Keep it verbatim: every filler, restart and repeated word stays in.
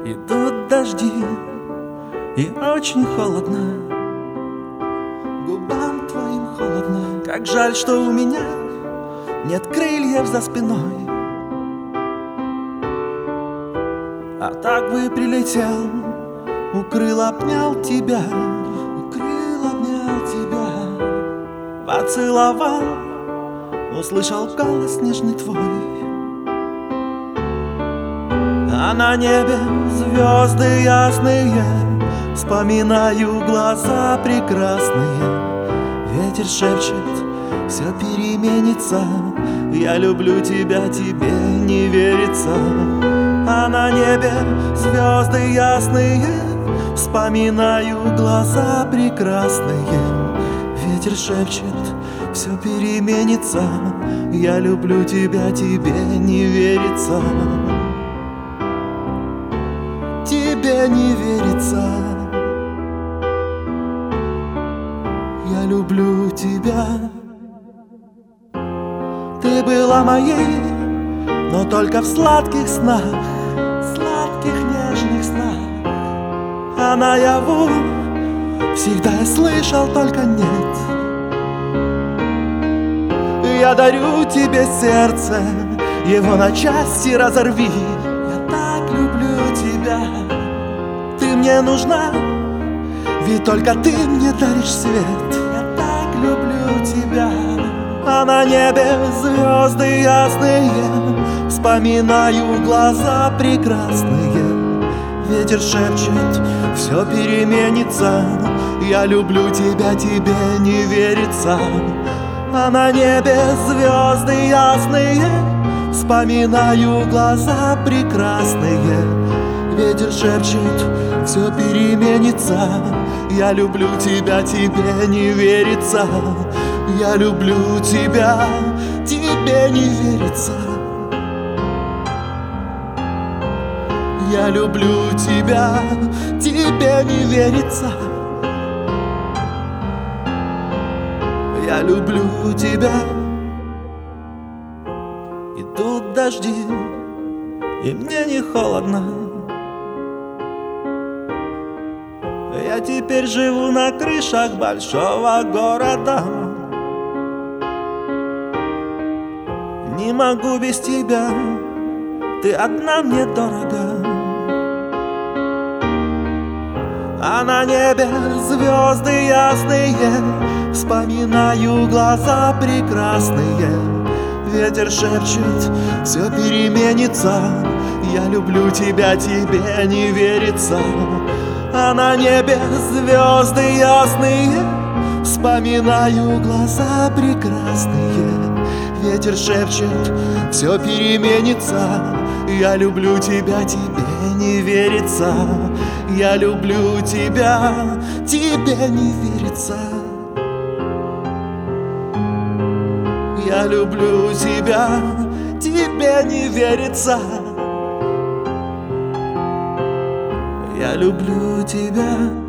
Идут дожди, и очень холодно. Губам твоим холодно. Как жаль, что у меня нет крыльев за спиной. А так бы прилетел, укрыл, обнял тебя, укрыл, обнял тебя, поцеловал, услышал голос нежный твой. А на небе звезды ясные, вспоминаю глаза прекрасные. Ветер шепчет, все переменится, я люблю тебя, тебе не верится. А на небе звезды ясные, вспоминаю глаза прекрасные. Ветер шепчет, все переменится, я люблю тебя, тебе не верится. Тебе не верится. Я люблю тебя. Ты была моей, но только в сладких снах, сладких нежных снах. А наяву всегда я слышал только нет. Я дарю тебе сердце, его на части разорви. Ты мне нужна, ведь только ты мне даришь свет. Я так люблю тебя. А на небе звезды ясные, вспоминаю глаза прекрасные. Ветер шепчет, все переменится, я люблю тебя, тебе не верится. А на небе звезды ясные, вспоминаю глаза прекрасные. Ветер шепчет, все переменится, я люблю тебя, тебе не верится. Я люблю тебя, тебе не верится. Я люблю тебя, тебе не верится. Я люблю тебя. Идут дожди, и мне не холодно. Я теперь живу на крышах большого города. Не могу без тебя, ты одна мне дорога. А на небе звезды ясные, вспоминаю глаза прекрасные. Ветер шепчет, все переменится, я люблю тебя, тебе не верится. А на небе звезды ясные, вспоминаю глаза прекрасные. Ветер шепчет, все переменится, я люблю тебя, тебе не верится. Я люблю тебя, тебе не верится. Я люблю тебя, тебе не верится. Я люблю тебя.